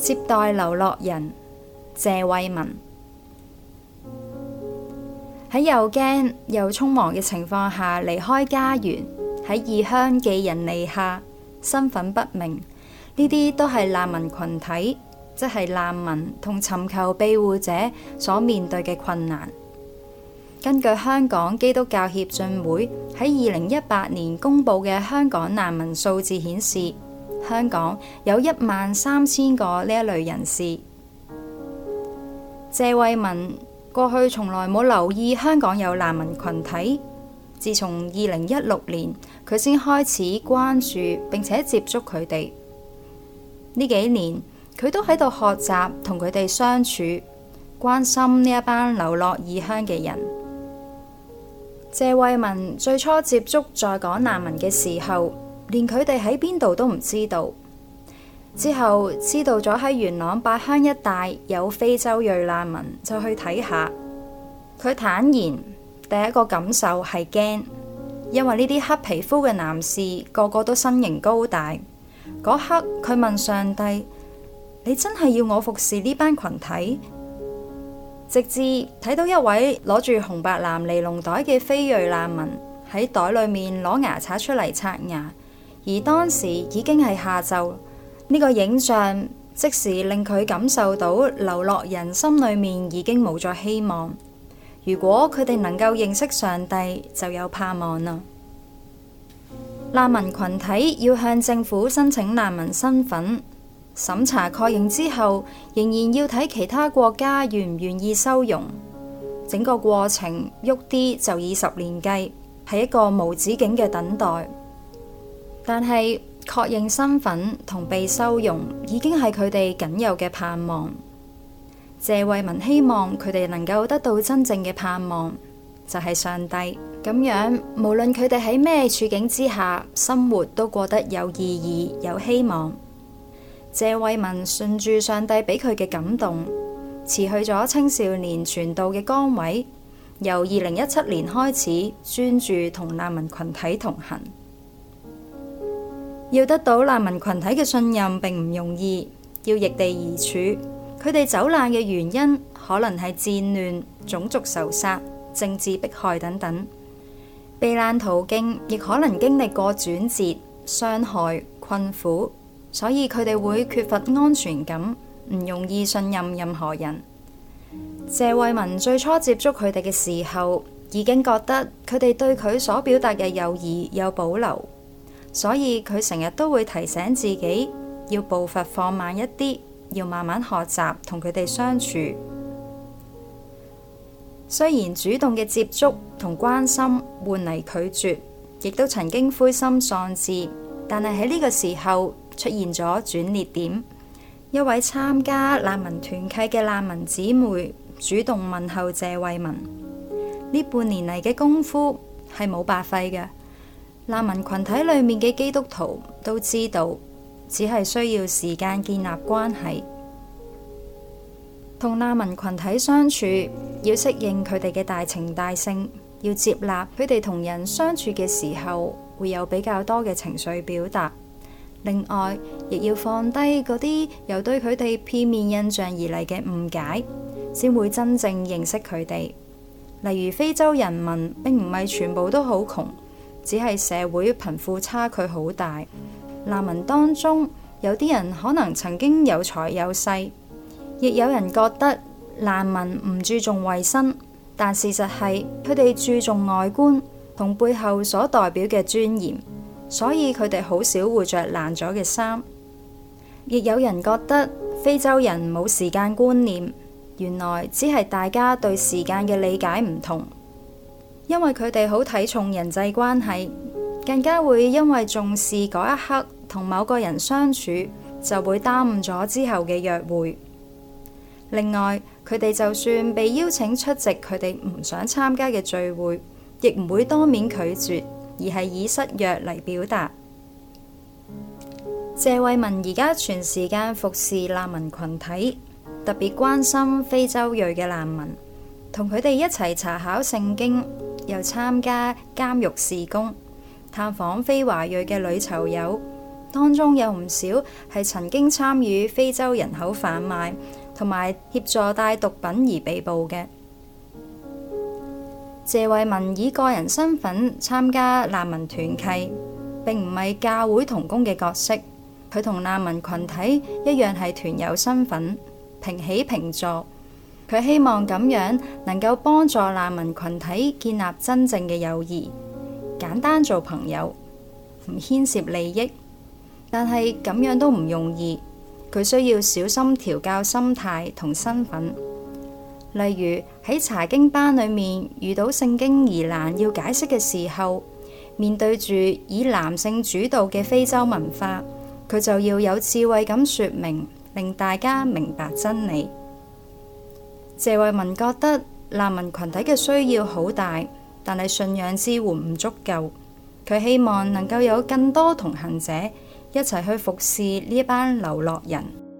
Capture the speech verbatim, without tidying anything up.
接待流落人謝惠文。喺又驚又匆忙嘅情況下離開家園，喺異鄉寄人籬下，身份不明，呢啲都係難民群體，即係難民同尋求庇護者所面對嘅困難。根據香港基督教協進會喺二零一八年公布嘅香港難民數字顯示，香港有一萬三千個呢一類人士。謝惠文過去從來冇留意香港有難民群體，自從二零一六年佢先開始關注並且接觸佢哋。呢幾年佢都喺度學習同佢哋相處，關心呢一班流落異鄉嘅人。謝惠文最初接觸在港難民嘅時候，連佢哋喺邊度都唔知道。之後知道咗喺元朗八鄉一帶有非洲裔難民，就去睇下。佢坦言第一個感受係驚，因為呢啲黑皮膚嘅男士個個都身形高大。嗰刻佢問上帝：你真係要我服侍呢班群體？直至睇到一位攞住紅白藍尼龍袋嘅非裔難民喺袋裏面攞牙刷出嚟刷牙，而當時已經係下晝。呢個影像即時令佢感受到流落人心裏面已經冇咗希望。如果佢哋能夠認識上帝，就有盼望啦。難民群體要向政府申請難民身份，審查確認之後，仍然要睇其他國家願唔願意收容。整個過程喐啲就以十年計，係一個無止境嘅等待。但係確認身份同被收容已經係佢哋僅有嘅盼望。謝惠文希望佢哋能夠得到真正嘅盼望，就係上帝。咁樣無論佢哋喺咩處境之下，生活都過得有意義、有希望。謝惠文順住上帝俾佢嘅感動，辭去咗青少年傳道嘅崗位，由二零一七年開始專注同難民群體同行。要得到難民群體嘅信任並唔容易，要易地而處。佢哋走難嘅原因可能係戰亂、種族仇殺、政治迫害等等。避難途徑亦可能經歷過轉折、傷害、困苦，所以佢哋會缺乏安全感，唔容易信任任何人。謝惠文最初接觸佢哋嘅時候，已經覺得佢哋對佢所表達嘅友誼有保留。所以佢成日都會提醒自己要步伐放慢一啲，要慢慢學習同佢哋相處。雖然主動嘅接觸同關心換嚟拒絕，亦都曾經灰心喪志，但係喺呢個時候出現咗轉捩點。一位參加難民團契嘅難民姊妹主動問候謝惠文。呢半年嚟嘅功夫係冇白費嘅。難民群體裏面嘅基督徒都知道，只係需要時間建立關係。同難民群體相處，要適應佢哋嘅大情大性，要接納佢哋同人相處嘅時候會有比較多嘅情緒表達。另外，亦要放低嗰啲由對佢哋片面印象而嚟嘅誤解，先會真正認識佢哋。例如非洲人民並唔係全部都好窮，只係社會貧富差距好大。難民當中有啲人可能曾經有財有勢，亦有人覺得難民唔注重衛生，但事實係佢哋注重外觀同背後所代表嘅尊嚴，所以佢哋好少會着爛咗嘅衫。亦有人覺得非洲人冇時間觀念，原來只係大家對時間嘅理解唔同。因為佢哋好睇重人際關係，更加會因為重視嗰一刻同某個人相處，就會耽誤咗之後嘅約會。另外，佢哋就算被邀請出席佢哋唔想參加嘅聚會，亦唔會當面拒絕，而係以失約嚟表達。謝惠文而家全時間服侍難民群體，特別關心非洲裔嘅難民，同佢哋一齊查考聖經，又參加監獄事工，探訪非華裔嘅女囚友， 當中有唔少係曾經參與非洲人口販賣同埋協助帶毒品而被捕嘅。謝惠文以個人身份參加難民團契，並唔係教會同工嘅角色。佢同難民群體一樣係團友身份，平起平坐。佢希望咁樣能夠幫助難民群體建立真正嘅友誼，簡單做朋友，唔牽涉利益。但係咁樣都唔容易，佢需要小心調教心態同身份。例如喺查經班裏面遇到聖經疑難要解釋嘅時候，面對住以男性主導嘅非洲文化，佢就要有智慧咁說明，令大家明白真理。謝惠文覺得難民群體嘅需要好大，但係信仰支援唔足夠。佢希望能夠有更多同行者一齊去服侍呢班流落人。